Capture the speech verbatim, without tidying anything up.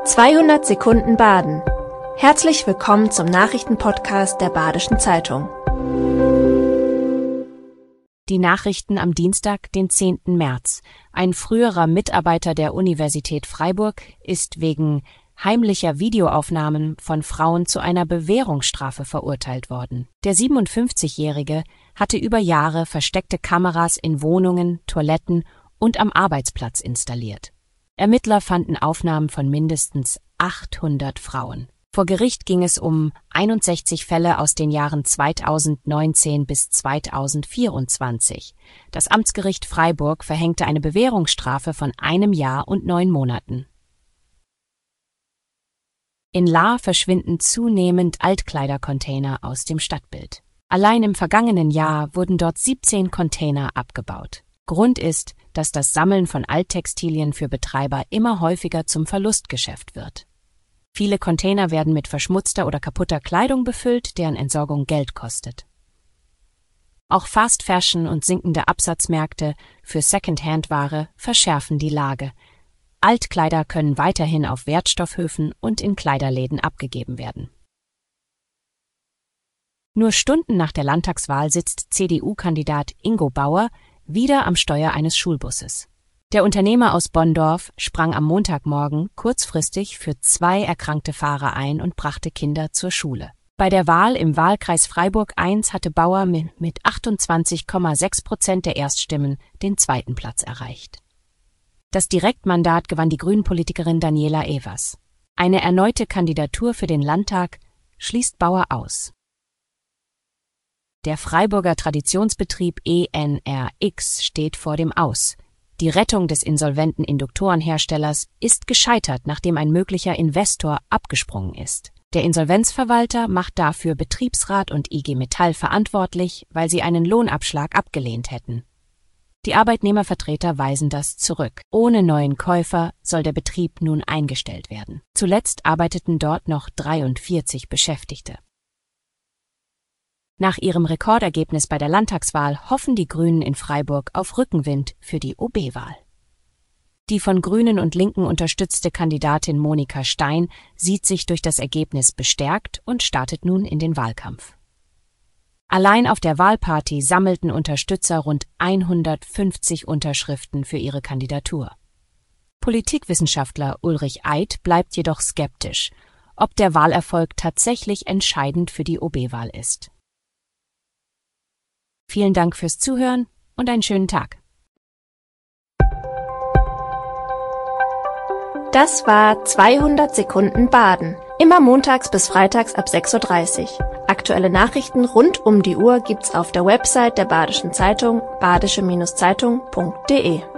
zweihundert Sekunden Baden. Herzlich willkommen zum Nachrichtenpodcast der Badischen Zeitung. Die Nachrichten am Dienstag, den zehnten März. Ein früherer Mitarbeiter der Universität Freiburg ist wegen heimlicher Videoaufnahmen von Frauen zu einer Bewährungsstrafe verurteilt worden. Der siebenundfünfzigjährige hatte über Jahre versteckte Kameras in Wohnungen, Toiletten und am Arbeitsplatz installiert. Ermittler fanden Aufnahmen von mindestens achthundert Frauen. Vor Gericht ging es um einundsechzig Fälle aus den Jahren zweitausendneunzehn bis zweitausendvierundzwanzig. Das Amtsgericht Freiburg verhängte eine Bewährungsstrafe von einem Jahr und neun Monaten. In Lahr verschwinden zunehmend Altkleidercontainer aus dem Stadtbild. Allein im vergangenen Jahr wurden dort siebzehn Container abgebaut. Grund ist, dass das Sammeln von Alttextilien für Betreiber immer häufiger zum Verlustgeschäft wird. Viele Container werden mit verschmutzter oder kaputter Kleidung befüllt, deren Entsorgung Geld kostet. Auch Fast Fashion und sinkende Absatzmärkte für Second-Hand-Ware verschärfen die Lage. Altkleider können weiterhin auf Wertstoffhöfen und in Kleiderläden abgegeben werden. Nur Stunden nach der Landtagswahl sitzt C D U-Kandidat Ingo Bauer wieder am Steuer eines Schulbusses. Der Unternehmer aus Bonndorf sprang am Montagmorgen kurzfristig für zwei erkrankte Fahrer ein und brachte Kinder zur Schule. Bei der Wahl im Wahlkreis Freiburg eins hatte Bauer mit achtundzwanzig Komma sechs Prozent der Erststimmen den zweiten Platz erreicht. Das Direktmandat gewann die Grünen-Politikerin Daniela Evers. Eine erneute Kandidatur für den Landtag schließt Bauer aus. Der Freiburger Traditionsbetrieb E N R X steht vor dem Aus. Die Rettung des insolventen Induktorenherstellers ist gescheitert, nachdem ein möglicher Investor abgesprungen ist. Der Insolvenzverwalter macht dafür Betriebsrat und I G Metall verantwortlich, weil sie einen Lohnabschlag abgelehnt hätten. Die Arbeitnehmervertreter weisen das zurück. Ohne neuen Käufer soll der Betrieb nun eingestellt werden. Zuletzt arbeiteten dort noch dreiundvierzig Beschäftigte. Nach ihrem Rekordergebnis bei der Landtagswahl hoffen die Grünen in Freiburg auf Rückenwind für die O B-Wahl. Die von Grünen und Linken unterstützte Kandidatin Monika Stein sieht sich durch das Ergebnis bestärkt und startet nun in den Wahlkampf. Allein auf der Wahlparty sammelten Unterstützer rund hundertfünfzig Unterschriften für ihre Kandidatur. Politikwissenschaftler Ulrich Eid bleibt jedoch skeptisch, ob der Wahlerfolg tatsächlich entscheidend für die O B-Wahl ist. Vielen Dank fürs Zuhören und einen schönen Tag. Das war zweihundert Sekunden Baden. Immer montags bis freitags ab sechs Uhr dreißig. Aktuelle Nachrichten rund um die Uhr gibt's auf der Website der Badischen Zeitung badische Zeitung punkt de.